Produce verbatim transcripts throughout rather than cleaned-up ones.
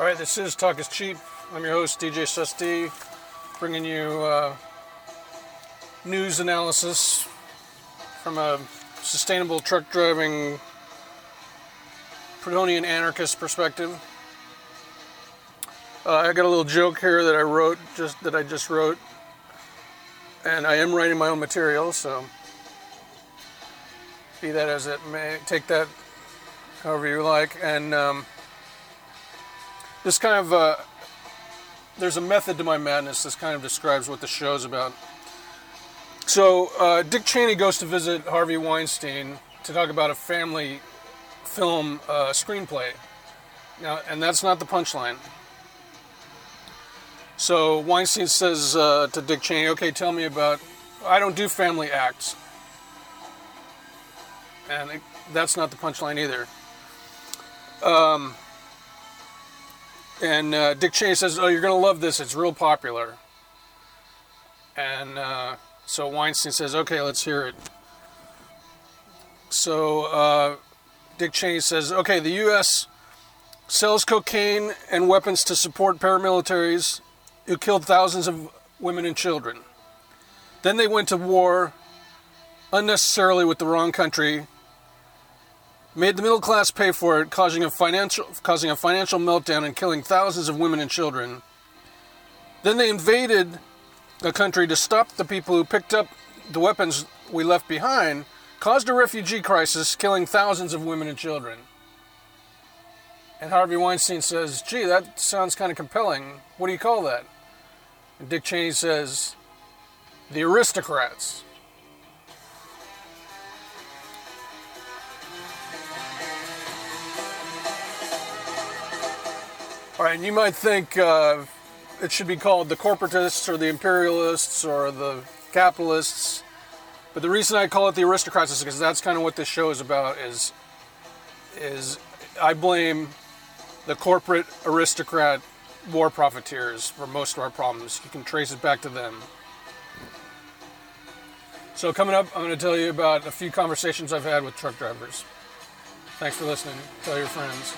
Alright, this is Talk is Cheap. I'm your host, D J Susty, bringing you uh, news analysis from a sustainable truck driving Prudhonian anarchist perspective. Uh, I got a little joke here that I wrote, just that I just wrote, and I am writing my own material, so be that as it may, take that however you like. And um, this kind of, uh, there's a method to my madness. This kind of describes what the show's about. So, uh, Dick Cheney goes to visit Harvey Weinstein to talk about a family film uh, screenplay. Now, and that's not the punchline. So Weinstein says uh, to Dick Cheney, okay, tell me about, I don't do family acts. And it, that's not the punchline either. Um, and uh, Dick Cheney says, oh, you're going to love this, it's real popular. And uh, so Weinstein says, okay, let's hear it. So uh, Dick Cheney says, okay, the U S sells cocaine and weapons to support paramilitaries who killed thousands of women and children. Then they went to war unnecessarily with the wrong country, made the middle class pay for it, causing a financial causing a financial meltdown and killing thousands of women and children. Then they invaded a country to stop the people who picked up the weapons we left behind, caused a refugee crisis, killing thousands of women and children. And Harvey Weinstein says, gee, that sounds kind of compelling. What do you call that? And Dick Cheney says, the aristocrats. All right, and you might think uh, it should be called the corporatists or the imperialists or the capitalists. But the reason I call it the aristocrats is because that's kind of what this show is about, is, is I blame the corporate aristocrat war profiteers for most of our problems. You can trace it back to them. So coming up, I'm going to tell you about a few conversations I've had with truck drivers. Thanks for listening. Tell your friends.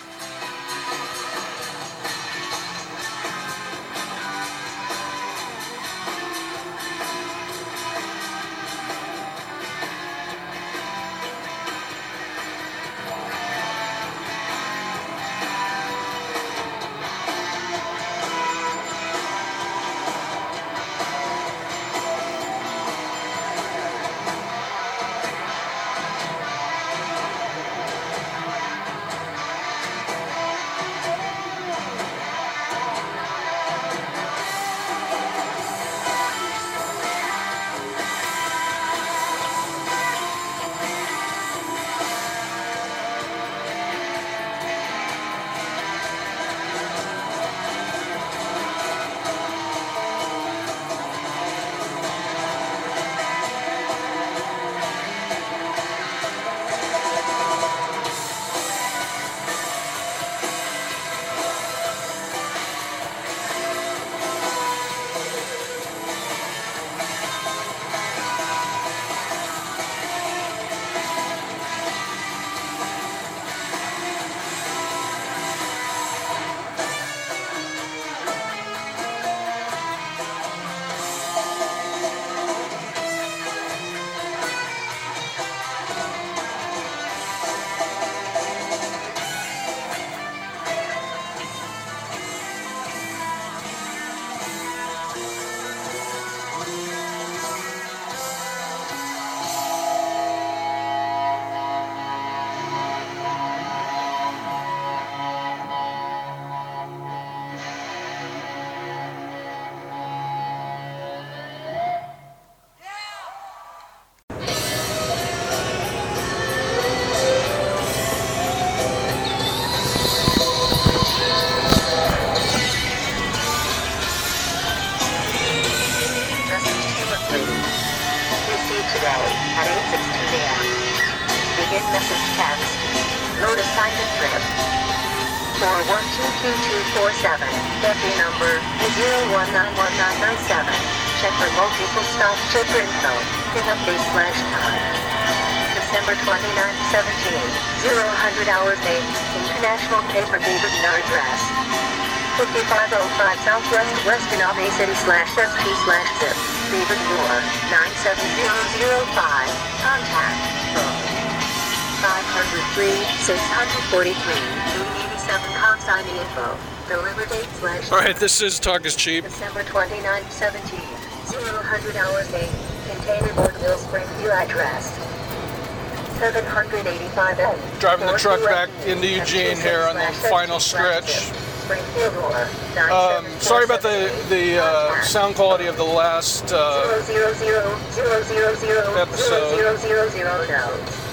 December twenty-ninth, seventeen, zero hundred hours eight, International Paper David Nardress. fifty-five oh five Southwest Weston Bay City slash S P slash zip. David Moore, nine seven zero zero five. Contact phone five oh three, six four three, eight eighty-seven. Com signing info. Deliver date slash. Alright, this is Talk is Cheap. December twenty-ninth, seventeen. zero hundred hours eight. Container Board Mill Springview address. seven eighty-five N. Driving the truck back into Eugene here on the final stretch. Um, sorry about the the uh, sound quality of the last uh, episode.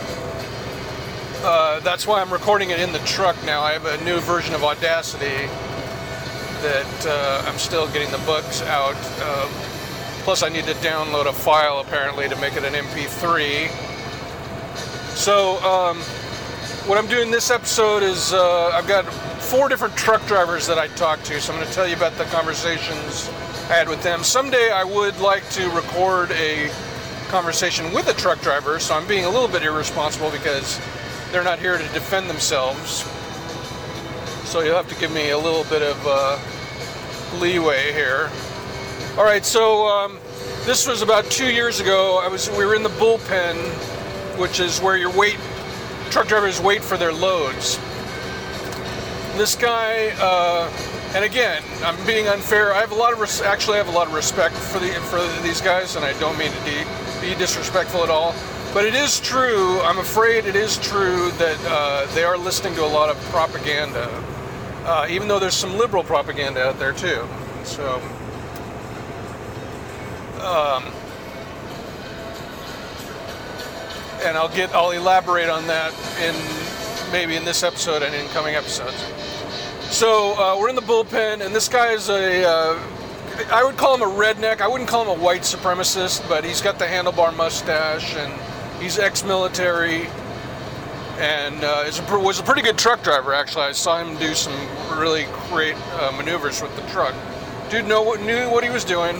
Uh, that's why I'm recording it in the truck now. I have a new version of Audacity that uh, I'm still getting the bugs out. Uh, plus, I need to download a file apparently to make it an M P three. So, um, what I'm doing this episode is uh, I've got four different truck drivers that I talked to, so I'm going to tell you about the conversations I had with them. Someday I would like to record a conversation with a truck driver, so I'm being a little bit irresponsible because they're not here to defend themselves. So you'll have to give me a little bit of uh, leeway here. All right, so um, this was about two years ago. I was we were in the bullpen, which is where your wait truck drivers wait for their loads. This guy, uh, and again, I'm being unfair. I have a lot of res- actually I have a lot of respect for the for these guys, and I don't mean to de- be disrespectful at all. But it is true. I'm afraid it is true that uh, they are listening to a lot of propaganda, uh, even though there's some liberal propaganda out there too. So. Um, and I'll get I'll elaborate on that in maybe in this episode and in coming episodes. So uh, we're in the bullpen, and this guy is a uh, I would call him a redneck. I wouldn't call him a white supremacist, but he's got the handlebar mustache, and he's ex-military, and uh, is a, was a pretty good truck driver. Actually, I saw him do some really great uh, maneuvers with the truck. Dude know what knew what he was doing.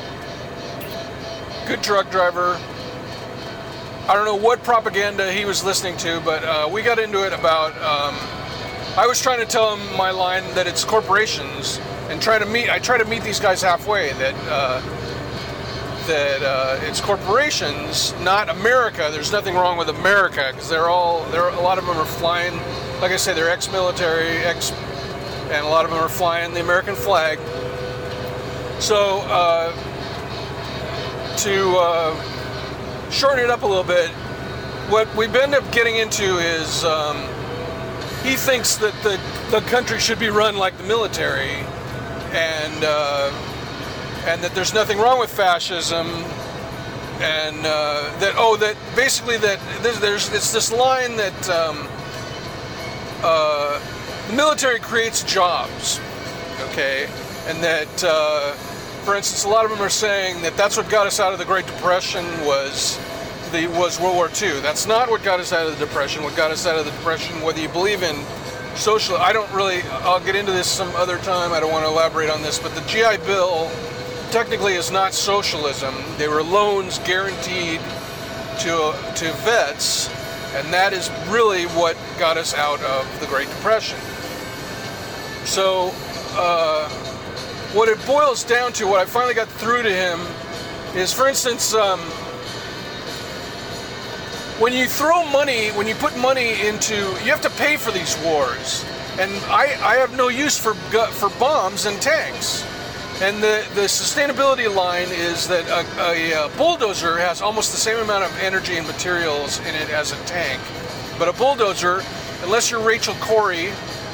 Good truck driver. I don't know what propaganda he was listening to, but uh, we got into it about, um, I was trying to tell him my line that it's corporations, and try to meet, I try to meet these guys halfway, that uh, that uh, it's corporations, not America. There's nothing wrong with America, because they're all, they're, a lot of them are flying, like I say, they're ex-military, ex, and a lot of them are flying the American flag. So, uh, to, uh, shorten it up a little bit, what we end up getting into is um, he thinks that the, the country should be run like the military, and uh, and that there's nothing wrong with fascism, and uh, that oh that basically that there's, there's it's this line that um, uh, the military creates jobs, okay, and that. Uh, For instance, a lot of them are saying that that's what got us out of the Great Depression was the was World War Two. That's not what got us out of the Depression. What got us out of the Depression, whether you believe in social, I don't really, I'll get into this some other time. I don't want to elaborate on this, but the G I Bill technically is not socialism. They were loans guaranteed to to vets, and that is really what got us out of the Great Depression. So, uh, what it boils down to, what I finally got through to him, is, for instance, um, when you throw money, when you put money into, you have to pay for these wars. And I, I have no use for for bombs and tanks. And the, the sustainability line is that a, a, a bulldozer has almost the same amount of energy and materials in it as a tank. But a bulldozer, unless you're Rachel Corrie,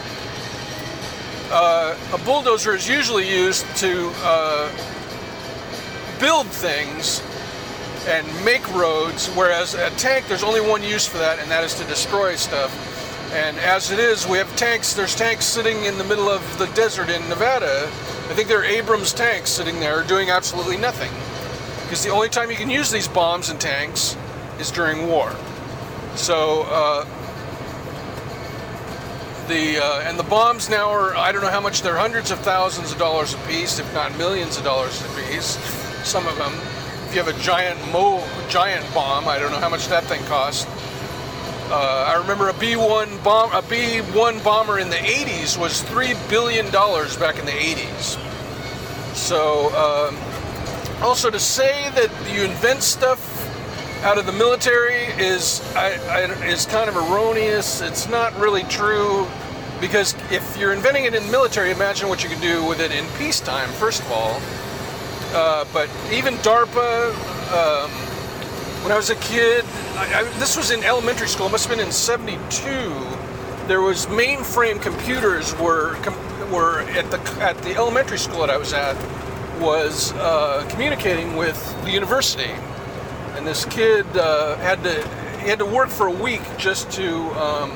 Uh, a bulldozer is usually used to uh, build things and make roads, whereas a tank, there's only one use for that, and that is to destroy stuff. And as it is, we have tanks, there's tanks sitting in the middle of the desert in Nevada. I think they're Abrams tanks sitting there doing absolutely nothing. Because the only time you can use these bombs and tanks is during war. So, uh, The uh, and the bombs now are, I don't know how much, they're hundreds of thousands of dollars a piece, if not millions of dollars a piece. Some of them. If you have a giant mo giant bomb, I don't know how much that thing costs. Uh, I remember a B one bomb, a B one bomber in the eighties was three billion dollars back in the eighties. So, um, also to say that you invent stuff out of the military is I, I, is kind of erroneous. It's not really true, because if you're inventing it in the military, imagine what you can do with it in peacetime, first of all. Uh, but even DARPA, um, when I was a kid, I, I, this was in elementary school, it must have been in seventy-two, there was mainframe computers were com- were at the at the elementary school that I was at, was uh, communicating with the university. And this kid uh, had to he had to work for a week just to um,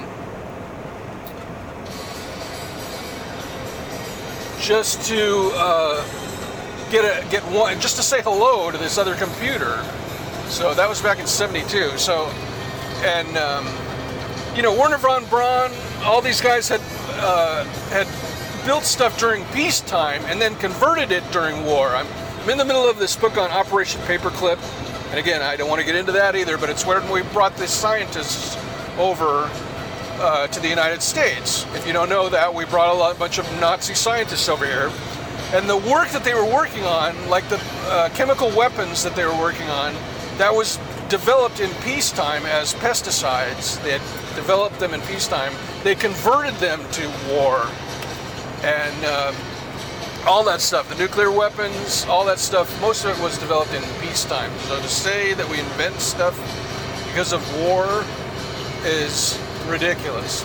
just to uh, get a get one just to say hello to this other computer. So that was back in seventy-two. So, and um, you know, Werner von Braun, all these guys had uh, had built stuff during peacetime and then converted it during war. I'm, I'm in the middle of this book on Operation Paperclip, and again, I don't want to get into that either. But it's when we brought the scientists over uh, to the United States. If you don't know that, we brought a, lot, a bunch of Nazi scientists over here. And the work that they were working on, like the uh, chemical weapons that they were working on, that was developed in peacetime as pesticides. They had developed them in peacetime. They converted them to war. And uh, all that stuff, the nuclear weapons, all that stuff, most of it was developed in peacetime. So to say that we invent stuff because of war is ridiculous.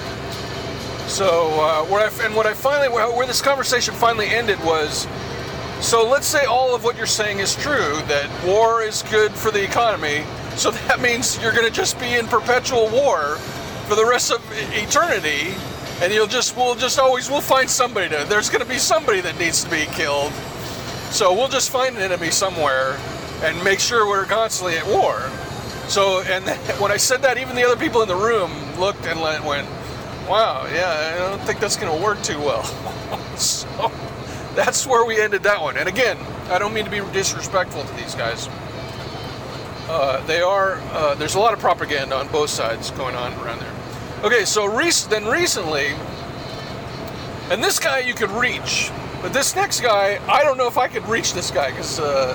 So, uh, where I, and what I finally, where this conversation finally ended was, so let's say all of what you're saying is true, that war is good for the economy, so that means you're going to just be in perpetual war for the rest of eternity, and you'll just, we'll just always, we'll find somebody to, there's going to be somebody that needs to be killed, so we'll just find an enemy somewhere and make sure we're constantly at war. So, and when I said that, even the other people in the room looked and went, wow, yeah, I don't think that's going to work too well. So that's where we ended that one. And again, I don't mean to be disrespectful to these guys. Uh, they are, uh, there's a lot of propaganda on both sides going on around there. Okay, so rec- then recently, and this guy you could reach, but this next guy, I don't know if I could reach this guy, because uh,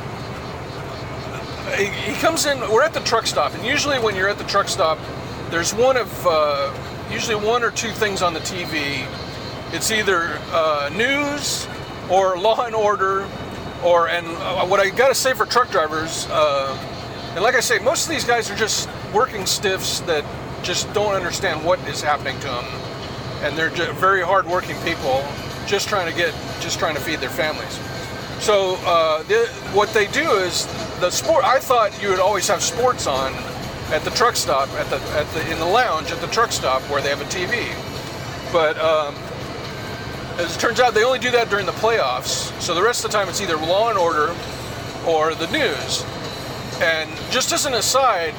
he, he comes in, we're at the truck stop, and usually when you're at the truck stop, there's one of, uh, usually one or two things on the T V. It's either uh, news or Law and Order, or, and uh, what I gotta say for truck drivers, uh, and like I say, most of these guys are just working stiffs that just don't understand what is happening to them, and they're just very hard-working people, just trying to get, just trying to feed their families. So uh, the, what they do is the sport. I thought you would always have sports on at the truck stop, at the at the in the lounge at the truck stop where they have a T V. But um, as it turns out, they only do that during the playoffs. So the rest of the time, it's either Law and Order or the news. And just as an aside,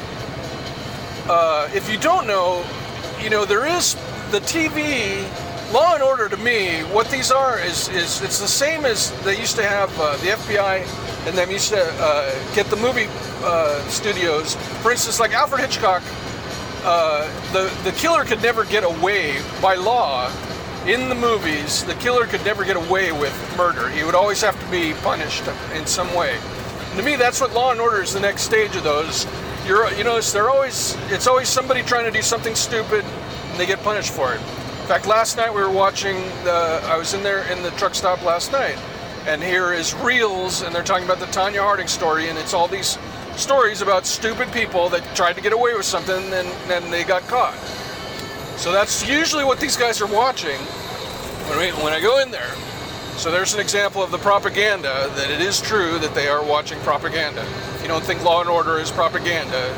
uh, if you don't know, you know, there is the T V, Law and Order to me, what these are is, is it's the same as they used to have uh, the F B I and them used to uh, get the movie uh, studios. For instance, like Alfred Hitchcock, uh, the, the killer could never get away by law. In the movies, the killer could never get away with murder. He would always have to be punished in some way. And to me, that's what Law and Order is, the next stage of those. You're, you know, they're always, it's always somebody trying to do something stupid, and they get punished for it. In fact, last night we were watching, the, I was in there in the truck stop last night, and here is Reels, and they're talking about the Tonya Harding story, and it's all these stories about stupid people that tried to get away with something, and then they got caught. So that's usually what these guys are watching when, we, when I go in there. So there's an example of the propaganda, that it is true that they are watching propaganda. If you don't think Law and Order is propaganda,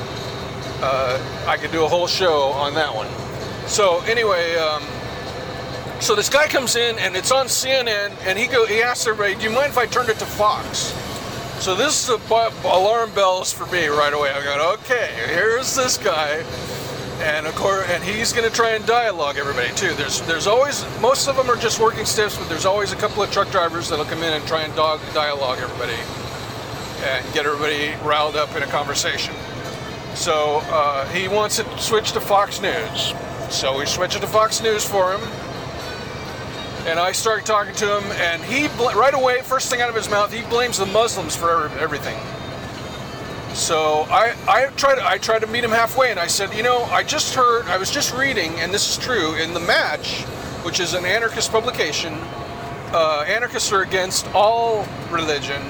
uh, I could do a whole show on that one. So anyway, um, so this guy comes in and it's on C N N, and he go he asks everybody, do you mind if I turned it to Fox? So this is a bu- alarm bells for me right away. I go, okay, here's this guy. And of course, and he's going to try and dialogue everybody too. There's, there's always, most of them are just working stiffs, but there's always a couple of truck drivers that'll come in and try and dog, dialogue everybody and get everybody riled up in a conversation. So uh, he wants it switched to Fox News. So we switch it to Fox News for him. And I started talking to him, and he, bl- right away, first thing out of his mouth, he blames the Muslims for everything. So I, I tried I tried to meet him halfway, and I said, you know, I just heard, I was just reading, and this is true, in The Match, which is an anarchist publication, uh, anarchists are against all religion,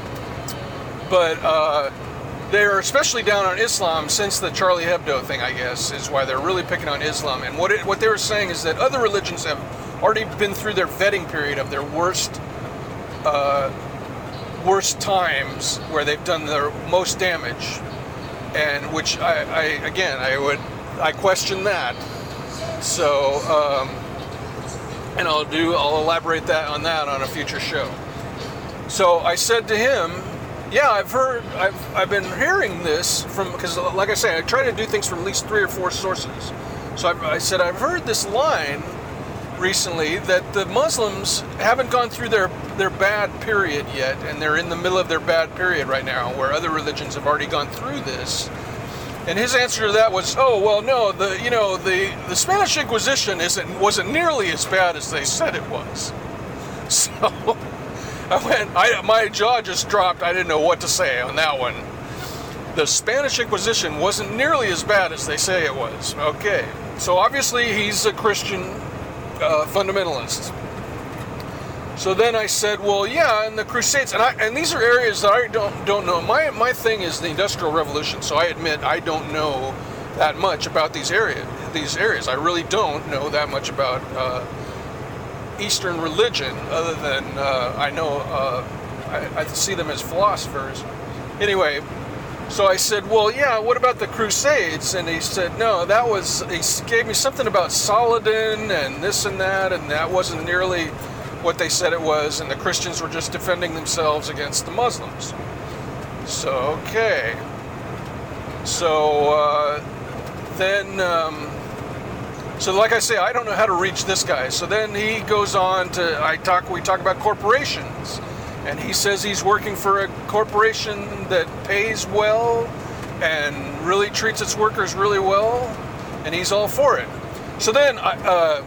but uh, they're especially down on Islam since the Charlie Hebdo thing, I guess, is why they're really picking on Islam. And what it, what they were saying is that other religions have already been through their vetting period of their worst uh, worst times where they've done their most damage, and which I, I again I would I question that. So um, and I'll do I'll elaborate that on that on a future show. So I said to him, yeah, I've heard I've I've been hearing this from, because like I say, I try to do things from at least three or four sources. So I, I said I've heard this line recently that the Muslims haven't gone through their their bad period yet, and they're in the middle of their bad period right now, where other religions have already gone through this. And his answer to that was, oh well, no, the you know the the Spanish Inquisition isn't wasn't nearly as bad as they said it was. So I went, I my jaw just dropped. I didn't know what to say on that one. The Spanish Inquisition wasn't nearly as bad as they say it was. Okay, so obviously he's a Christian Uh, fundamentalist. So then I said, well, yeah, and the Crusades, and I and these are areas that I don't don't know. My my thing is the Industrial Revolution, so I admit I don't know that much about these area these areas. I really don't know that much about uh, Eastern religion, other than uh, I know uh, I, I see them as philosophers. Anyway. So I said, well, yeah, what about the Crusades? And he said, no, that was, he gave me something about Saladin and this and that, and that wasn't nearly what they said it was, and the Christians were just defending themselves against the Muslims. So, okay. So, uh, then, um, so like I say, I don't know how to reach this guy. So then he goes on to, I talk, we talk about corporations. And he says he's working for a corporation that pays well and really treats its workers really well, and he's all for it. So then, uh,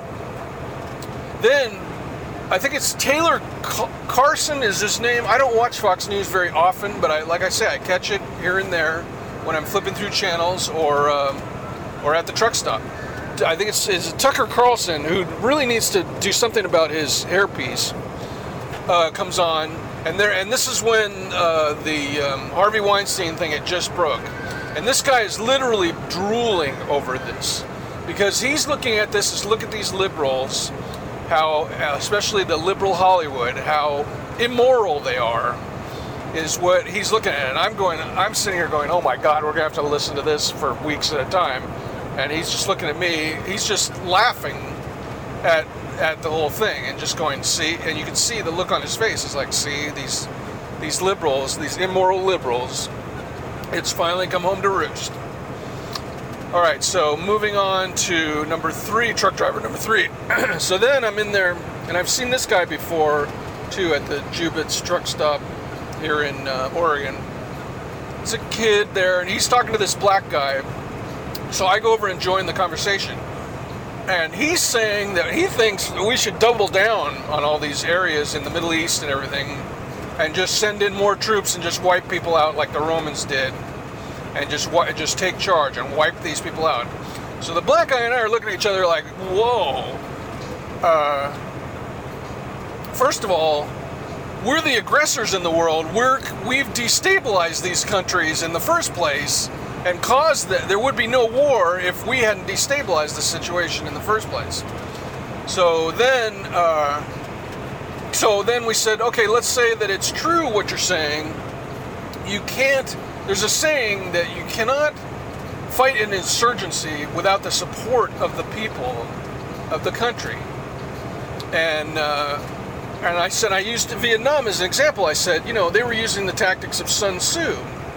then I think it's Taylor Carson is his name. I don't watch Fox News very often, but I, like I say, I catch it here and there when I'm flipping through channels or um, or at the truck stop. I think it's, it's Tucker Carlson, who really needs to do something about his hairpiece. Uh, comes on, and there, and this is when uh, the um, Harvey Weinstein thing had just broke, and this guy is literally drooling over this, because he's looking at this as, look at these liberals, how, especially the liberal Hollywood, how immoral they are, is what he's looking at. And I'm going, I'm sitting here going, oh my God, we're gonna have to listen to this for weeks at a time, and he's just looking at me, he's just laughing at at the whole thing and just going, see, and you can see the look on his face. It's like, see, these these liberals, these immoral liberals, it's finally come home to roost. All right, so moving on to number three, truck driver number three. So then I'm in there, and I've seen this guy before too at the Jubitz truck stop here in uh, Oregon. It's a kid there, and he's talking to this black guy. So I go over and join the conversation. And he's saying that he thinks we should double down on all these areas in the Middle East and everything, and just send in more troops and just wipe people out like the Romans did, and just just take charge and wipe these people out. So the black guy and I are looking at each other like, whoa. Uh, first of all, we're the aggressors in the world. We're, we've destabilized these countries in the first place, and caused that there would be no war if we hadn't destabilized the situation in the first place. So then, uh, so then we said, okay, let's say that it's true what you're saying. You can't. There's a saying that you cannot fight an insurgency without the support of the people of the country. And uh, and I said I used Vietnam as an example. I said, you know, they were using the tactics of Sun Tzu,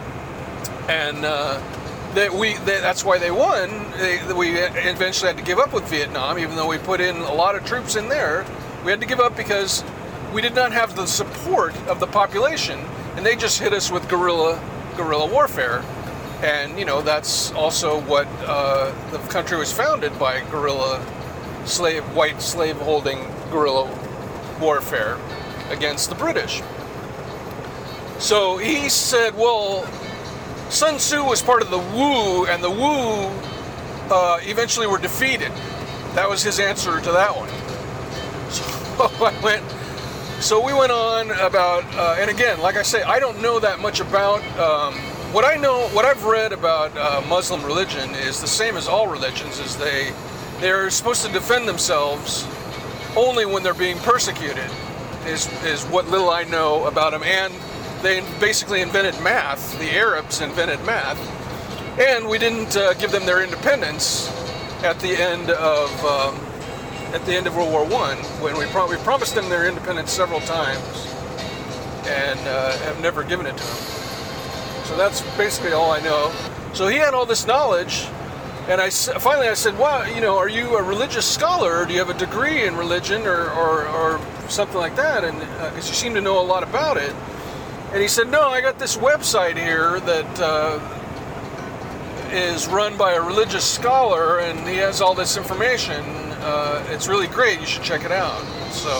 and. Uh, That we that, that's why they won. They, we eventually had to give up with Vietnam, even though we put in a lot of troops in there. We had to give up because we did not have the support of the population, and they just hit us with guerrilla guerrilla warfare. And, you know, that's also what uh, the country was founded by, guerrilla slave, white slave-holding guerrilla warfare against the British. So he said, well, Sun Tzu was part of the Wu, and the Wu uh, eventually were defeated. That was his answer to that one. So I went, so we went on about, uh, and again, like I say, I don't know that much about, um, what I know, what I've read about uh, Muslim religion is the same as all religions, is they, they're supposed to defend themselves only when they're being persecuted, is, is what little I know about them. And they basically invented math. The Arabs invented math. And we didn't uh, give them their independence at the end of um, at the end of World War One, when we, pro- we promised them their independence several times and uh, have never given it to them. So that's basically all I know. So he had all this knowledge, and I finally I said, "Wow, you know, are you a religious scholar? Or do you have a degree in religion, or or, or something like that?" And because uh, you seem to know a lot about it. And he said, "No, I got this website here that uh, is run by a religious scholar, and he has all this information. Uh, it's really great. You should check it out." So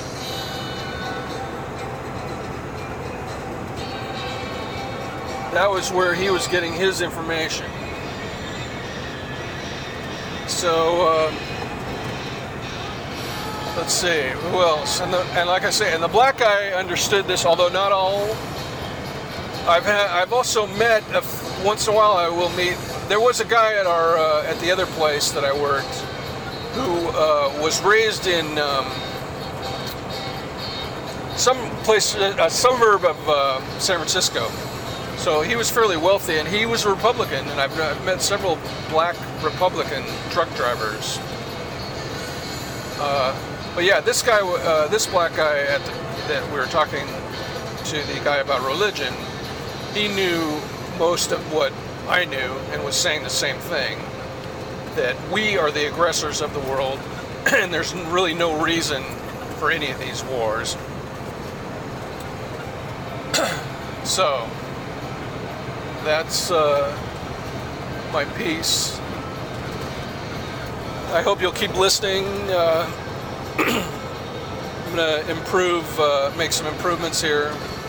that was where he was getting his information. So uh, let's see, who else? And, the, and like I say, and the black guy understood this, although not all. I've had, I've also met, a, once in a while I will meet, there was a guy at our, uh, at the other place that I worked, who uh, was raised in um, some place, a suburb of uh, San Francisco. So he was fairly wealthy, and he was a Republican, and I've, I've met several black Republican truck drivers. Uh, but yeah, this guy, uh, this black guy at the, that we were talking to the guy about religion, he knew most of what I knew and was saying the same thing, that we are the aggressors of the world, and there's really no reason for any of these wars. So that's uh, my piece. I hope you'll keep listening. Uh, I'm going to improve, uh, make some improvements here.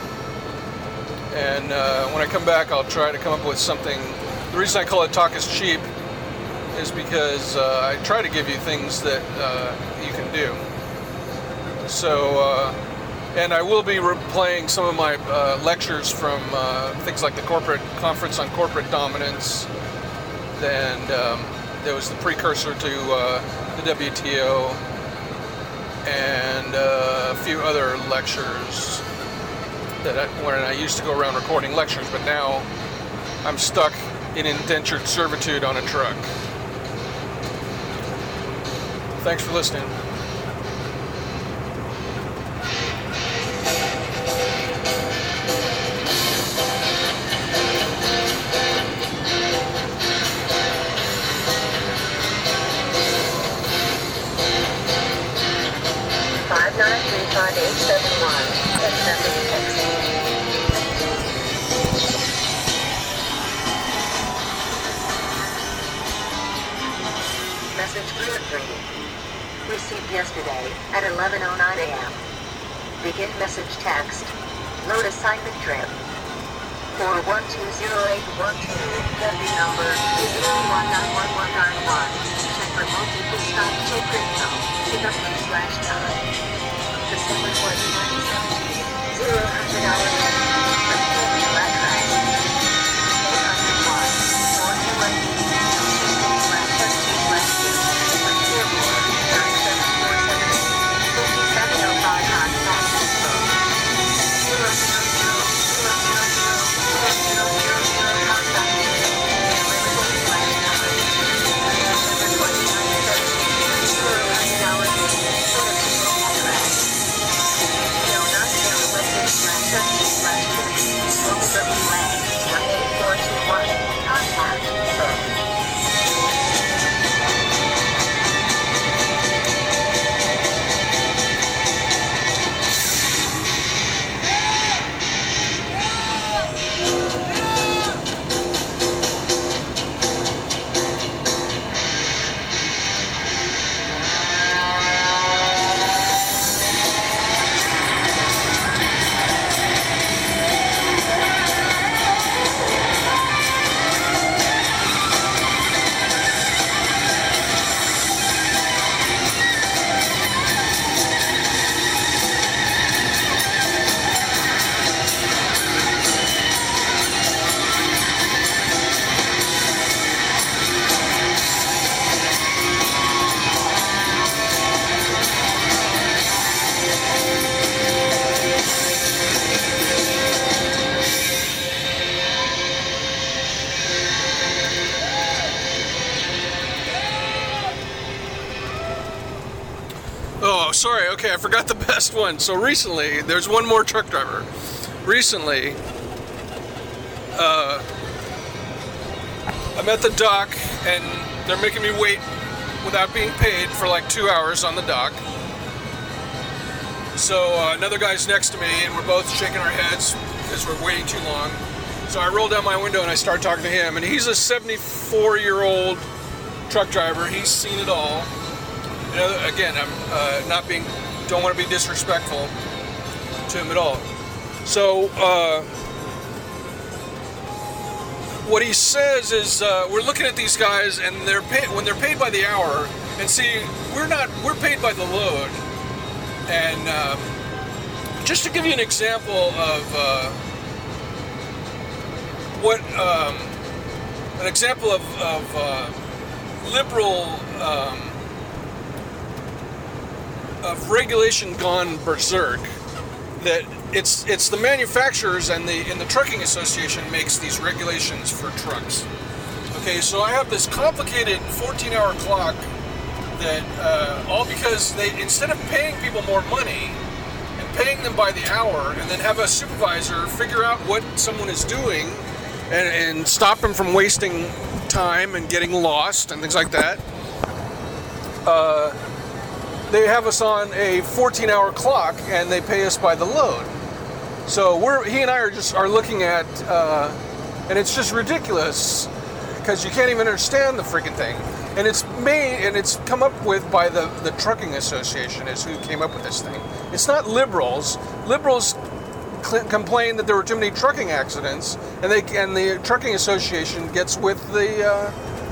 And uh, when I come back, I'll try to come up with something. The reason I call it Talk is Cheap is because uh, I try to give you things that uh, you can do. So, uh, and I will be replaying some of my uh, lectures from uh, things like the Corporate Conference on Corporate Dominance. And um, there was the precursor to uh, the W T O, and uh, a few other lectures that I, when I used to go around recording lectures, but now I'm stuck in indentured servitude on a truck. Thanks for listening. five nine three five eight seven one. Accepting text. Message three. Received yesterday at eleven oh nine a m Begin message text. Load assignment trip. four one two zero eight one two. Vending number is zero one nine one one nine one. Check for multiple stop to crypto. Pick up your slash time. December twenty, twenty seventeen. Zero hundred hours. Premium address. eight hundred one. four two one. Slash seventeen slash two. With Dearborn. nine seven four seven eight. fifty-seven oh five nine. Zero zero zero. Zero zero zero. Zero zero zero zero. Contact. Limited slash number. December twenty, twenty seventeen. Zero hundred hours. Address. No, not zero. Slash seventeen slash two. sorry. Okay, I forgot the best one. So recently, there's one more truck driver. Recently, uh, I'm at the dock, and they're making me wait without being paid for like two hours on the dock. So uh, another guy's next to me, and we're both shaking our heads because we're waiting too long. So I roll down my window and I start talking to him, and he's a seventy-four-year-old truck driver. He's seen it all. You know, again, I'm uh, not being, don't want to be disrespectful to him at all. So uh, what he says is, uh, we're looking at these guys, and they're paid when they're paid by the hour. And see, we're not, we're paid by the load. And uh, just to give you an example of uh, what um, an example of, of uh, liberal um, of regulation gone berserk, that it's it's the manufacturers and the and the trucking association makes these regulations for trucks. Okay, so I have this complicated fourteen-hour clock that uh, all because they, instead of paying people more money and paying them by the hour, and then have a supervisor figure out what someone is doing and, and stop them from wasting time and getting lost and things like that, uh, they have us on a fourteen-hour clock, and they pay us by the load. So we're he and I are just are looking at, uh, and it's just ridiculous because you can't even understand the freaking thing. And it's made, and it's come up with by the, the Trucking Association is who came up with this thing. It's not liberals. Liberals cl- complain that there were too many trucking accidents, and they and the Trucking Association gets with the uh,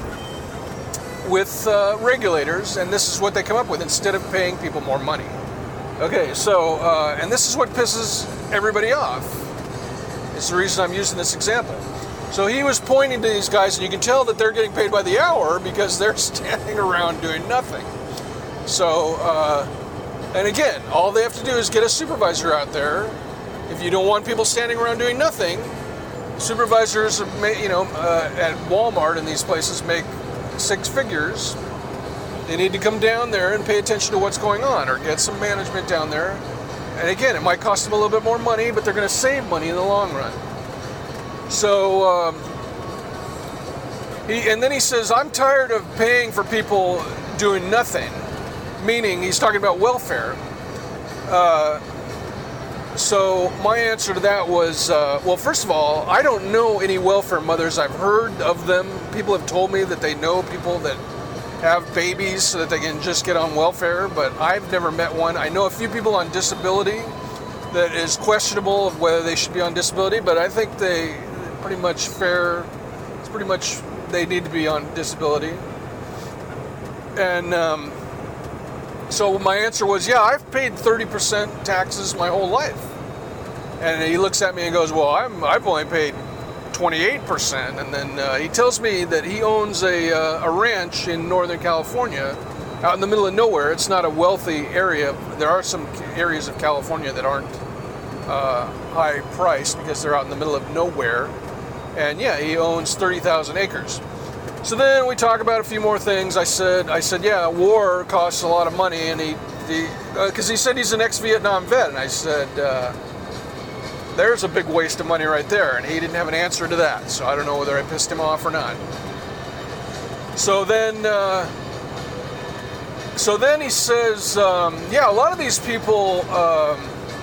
with uh, regulators, and this is what they come up with instead of paying people more money. Okay, so uh, and this is what pisses everybody off. It's the reason I'm using this example. So he was pointing to these guys, and you can tell that they're getting paid by the hour because they're standing around doing nothing. So, uh, and again, all they have to do is get a supervisor out there. If you don't want people standing around doing nothing, supervisors, you know, uh, at Walmart and these places make six figures. They need to come down there and pay attention to what's going on, or get some management down there. And again, it might cost them a little bit more money, but they're going to save money in the long run. So, um, he, and then he says, I'm tired of paying for people doing nothing, meaning he's talking about welfare. Uh, so my answer to that was, uh, well, first of all, I don't know any welfare mothers. I've heard of them. People have told me that they know people that have babies so that they can just get on welfare, but I've never met one. I know a few people on disability that is questionable of whether they should be on disability, but I think they pretty much fair, it's pretty much they need to be on disability. And um, so my answer was, yeah, I've paid thirty percent taxes my whole life. And he looks at me and goes, well, I'm, I've only paid twenty-eight percent. And then uh, he tells me that he owns a, uh, a ranch in Northern California, out in the middle of nowhere. It's not a wealthy area. There are some areas of California that aren't uh, high priced because they're out in the middle of nowhere. And yeah, he owns thirty thousand acres. So then we talk about a few more things. I said, I said, yeah, war costs a lot of money, and he, because he, uh, he said he's an ex-Vietnam vet, and I said, uh, there's a big waste of money right there, and he didn't have an answer to that. So I don't know whether I pissed him off or not. So then, uh, so then he says, um, yeah, a lot of these people um,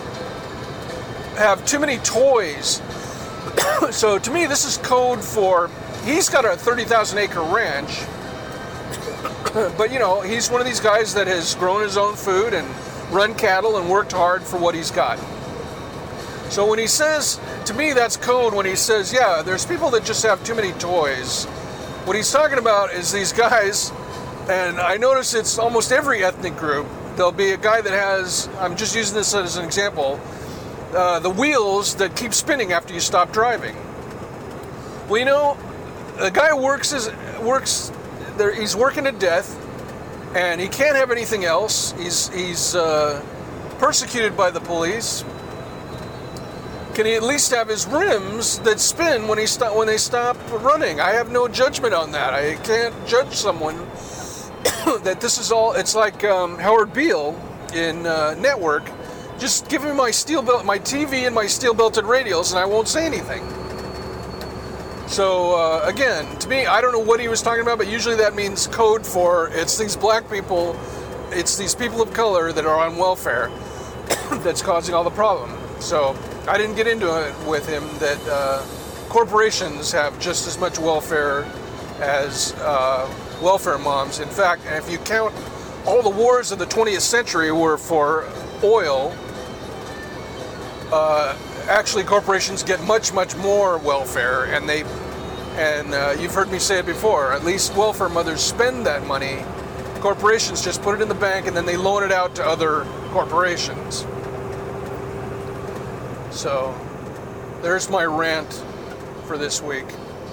have too many toys. So to me, this is code for, he's got a thirty thousand acre ranch, but you know, he's one of these guys that has grown his own food and run cattle and worked hard for what he's got. So when he says, to me, that's code when he says, yeah, there's people that just have too many toys. What he's talking about is these guys, and I notice it's almost every ethnic group. There'll be a guy that has, I'm just using this as an example, Uh, the wheels that keep spinning after you stop driving. Well, you know, the guy works is works there. He's working to death, and he can't have anything else. He's he's uh, persecuted by the police. Can he at least have his rims that spin when he stop when they stop running? I have no judgment on that. I can't judge someone that this is all. It's like um, Howard Beale. in uh, network, just give me my steel belt, my T V and my steel belted radials, and I won't say anything. So uh, again, to me, I don't know what he was talking about, but usually that means code for it's these black people, it's these people of color that are on welfare that's causing all the problem. So I didn't get into it with him that uh, corporations have just as much welfare as uh, welfare moms. In fact, if you count all the wars of the twentieth century were for oil, uh, actually corporations get much, much more welfare, and they, and uh, you've heard me say it before, at least welfare mothers spend that money. Corporations just put it in the bank and then they loan it out to other corporations. So, there's my rant for this week.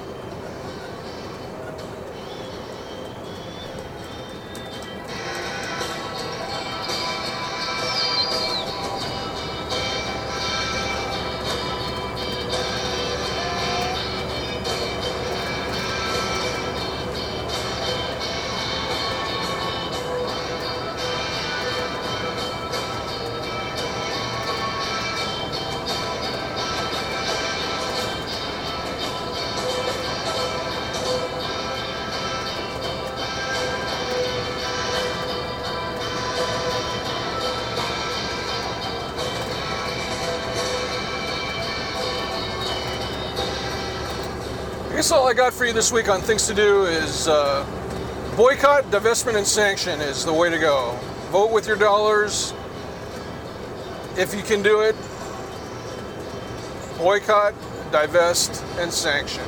I guess all I got for you this week on things to do is uh, boycott, divestment, and sanction is the way to go. Vote with your dollars if you can do it. Boycott, divest, and sanction.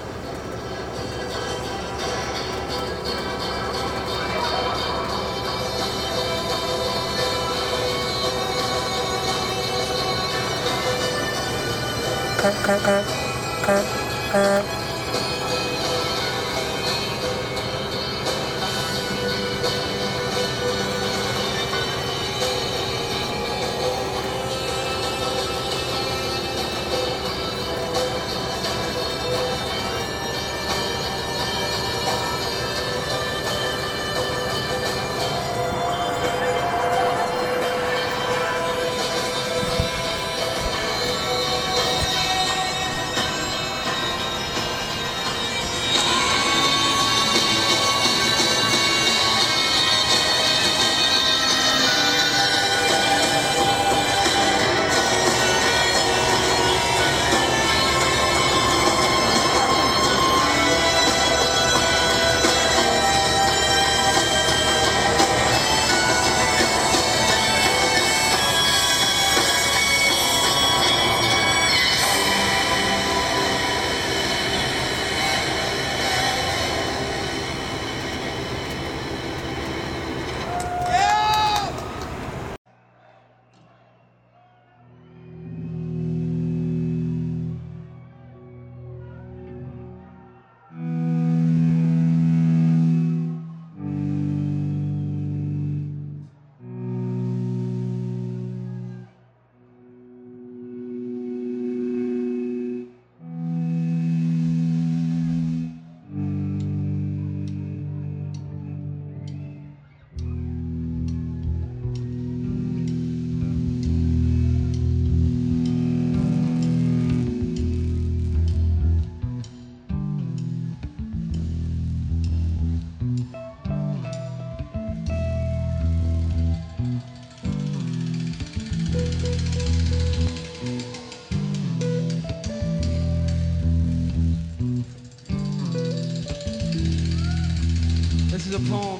This is a poem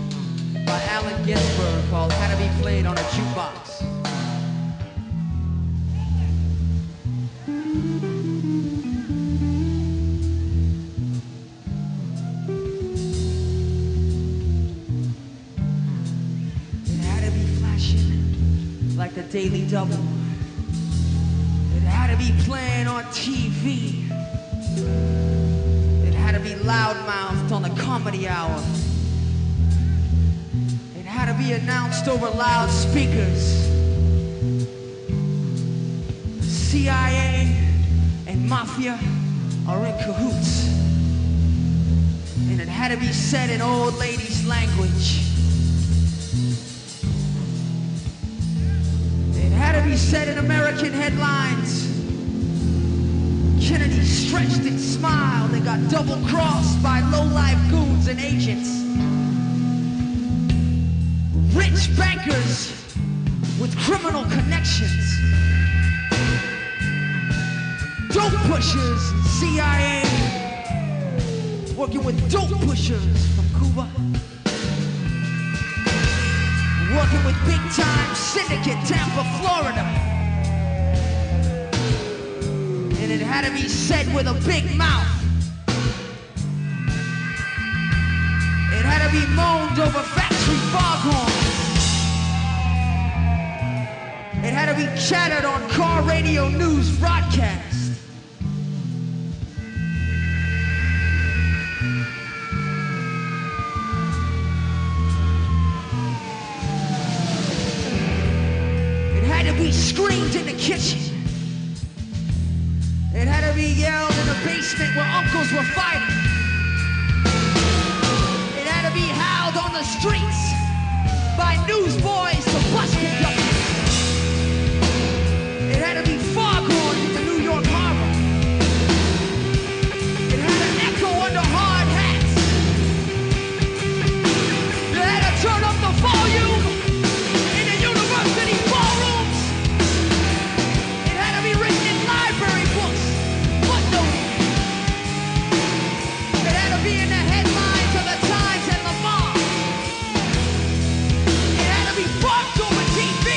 by Allen Ginsberg called How to Be Played on a Jukebox. It had to be flashing like the Daily Double. It had to be playing on T V. It had to be loudmouthed on the Comedy Hour. It had to be announced over loudspeakers. C I A and Mafia are in cahoots. And it had to be said in old ladies' language. be said in American headlines. Kennedy stretched and smiled and got double-crossed by low-life goons and agents. Rich bankers with criminal connections. Dope pushers and C I A working with dope pushers from Cuba. Working with big-time syndicate Tampa, Florida. And it had to be said with a big mouth. It had to be moaned over factory foghorns. It had to be chattered on car radio news broadcast. It had to be screamed in the kitchen. It had to be yelled in the basement where uncles were fighting. It had to be howled on the streets by newsboys to bus conductors. It had to be foghorns in the New York harbor. It had to echo under hard hats. It had to turn up the volume in the university ballrooms. It had to be written in library books. It had to be in the headlines of the Times and Le Monde. It had to be barked over T V.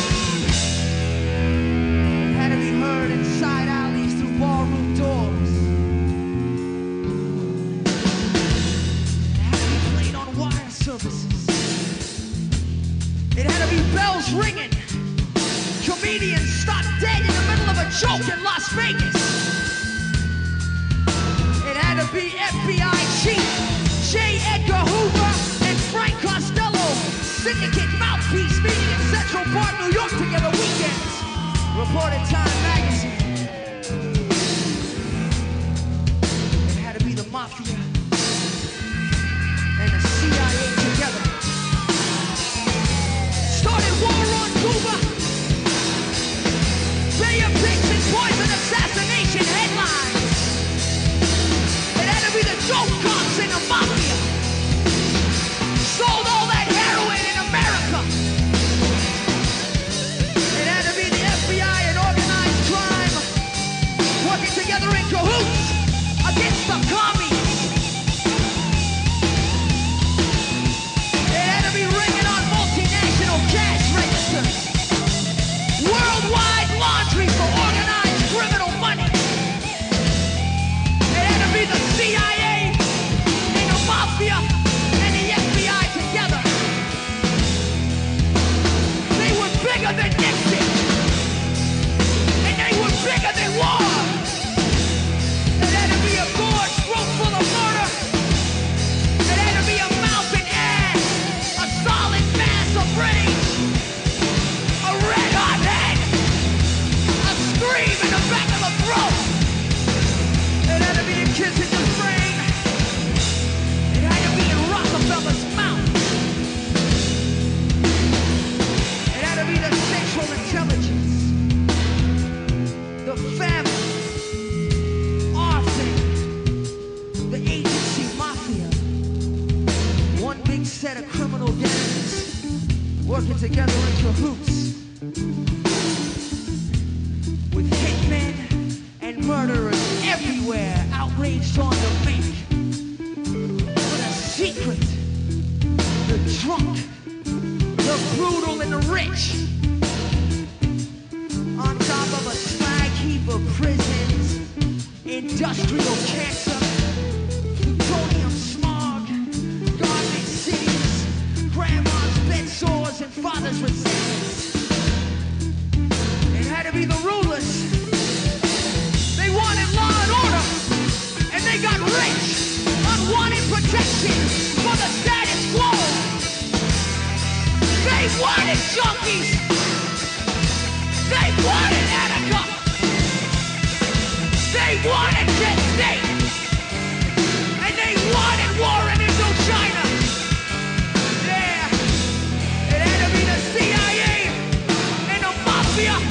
It had to be heard inside alleys through ballroom doors. It had to be played on wire services. It had to be bells ringing. Comedians stopped dead in the middle of a joke in Las Vegas. It had to be F B I chief J. Edgar Hoover and Frank Costello, syndicate mouthpiece meeting in Central Park, New York together weekends. Reported Time magazine. It had to be the mafia and the C I A together. Started war on Cuba. Bay of Pigs and poison assassination headlines. It had to be the dope cops and the mafia. Sold all that heroin in America. It had to be the F B I and organized crime working together in cahoots against the commies. It had to be ringing on multinational cash registers. Worldwide laundry for organized criminal money. It had to be the C I A and the mafia and the F B I together. They were bigger than Nixon. And they were bigger than war. It had to be a gorge room full of murder. It had to be a mouth and ass. A solid mass of brains. A red hot head. A scream in the back of the throat. It had to be the kids in the frame. It had to be in Rockefeller's mouth. It had to be the Central Intelligence. The family. Our family. The agency mafia. One big set of criminal gangs working together in cahoots. With hitmen and murderers everywhere, outraged on the make. But a secret, the drunk, the brutal and the rich. On top of a slag heap of prisons, industrial cancer, plutonium smog, garbage cities, grandma's bed sores and father's resentments. It had to be the rulers. They wanted law and order, and they got rich. Unwanted protection for the status quo. They wanted junkies. They wanted Attica. They wanted Jet State. And they wanted war in Indochina. Yeah. It had to be the C I A and the mafia.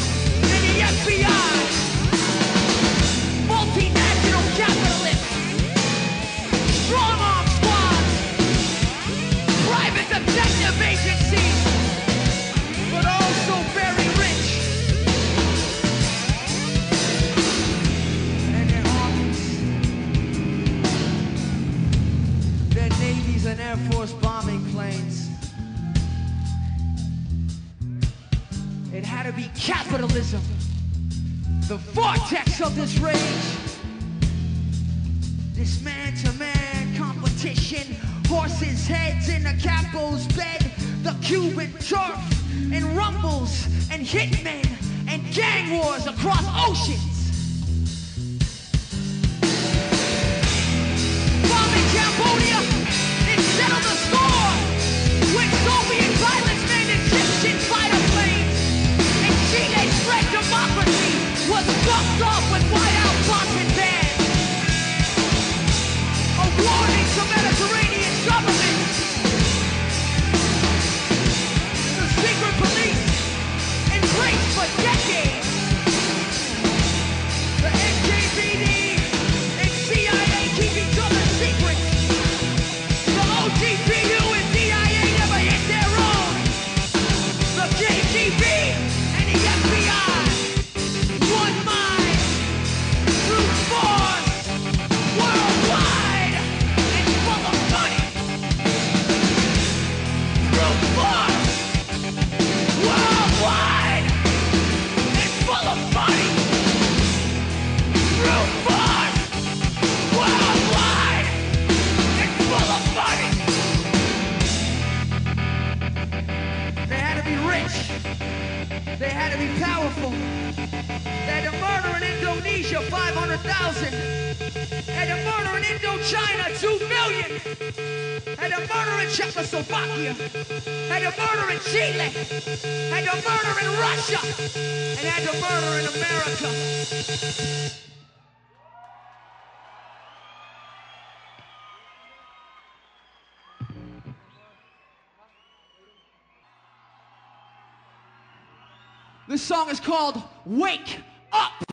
Air Force bombing planes. It had to be capitalism, the vortex of this rage. This man-to-man competition, horses' heads in the capo's bed, the Cuban turf, and rumbles, and hitmen, and gang wars across oceans. Bombing Cambodia, it settled the score with Soviet pilots manned Egyptian fighter planes, and Chile's spread democracy was bumped off with whiteout bombs and bands. A warning to Mediterranean governments. The secret police in place for decades. The N K V D and C I A keep each other secret. The O G P U and D I A never hit their own. The K G B and the F B I. One mind, through force, worldwide, and full of money. Through force, worldwide, and full of money. Through force, worldwide, and full of money. They had to be rich. They had to be powerful. They had to murder in Indonesia five hundred thousand. They had to murder in Indochina two million. Had to murder in Czechoslovakia. Had to murder in Chile. Had to murder in Russia. And had to murder in America. This song is called Wake Up!